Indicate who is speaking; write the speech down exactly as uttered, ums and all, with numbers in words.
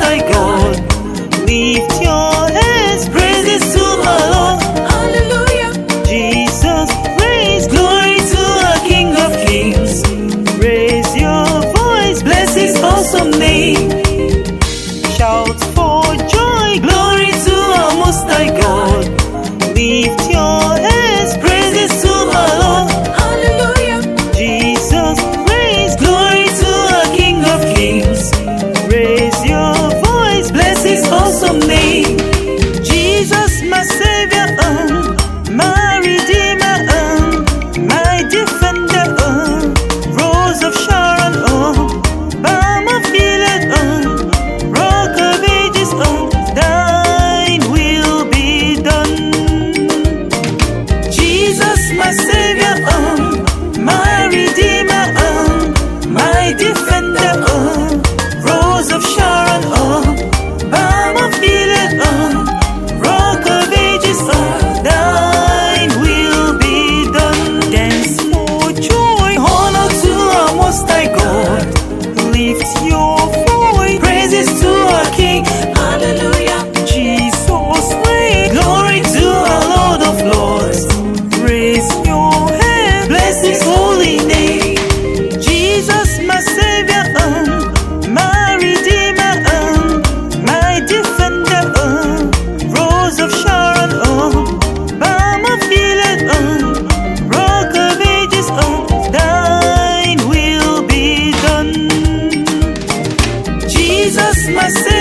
Speaker 1: High God. Lift your hands, praises to my Lord.
Speaker 2: Hallelujah.
Speaker 1: Jesus, praise, glory to our King of Kings. Raise your voice, bless His awesome name. Shout for joy, glory to our Most High God. Lift your hands, praises to my Lord.
Speaker 2: Hallelujah.
Speaker 1: Jesus, praise, glory to our King of Kings. Raise your voice, bless His awesome name. Jesus, my Savior, uh, my Redeemer, uh, my Defender, uh, Rose of Sharon, uh, Balm of Gilead, uh, Rock of Ages, uh, Thine will be done. Jesus, my Savior, uh, my Redeemer, uh, my Defender, uh, Rose of Sharon, uh, Balm of Gilead, uh, Rock of Ages, uh, Thine will be done. Dance for joy, honor to our Most High God. Lift your voice, praises to our King.
Speaker 2: Hallelujah.
Speaker 1: Jesus reign, glory to our Lord of Lords. Raise your hand, bless His holy name. Jesus, my Savior, uh, my Redeemer, uh, my Defender, uh, Rose of Sharon, uh, Balm of Gilead, uh, Rock of Ages, uh, Thine will be done. Jesus, my Savior,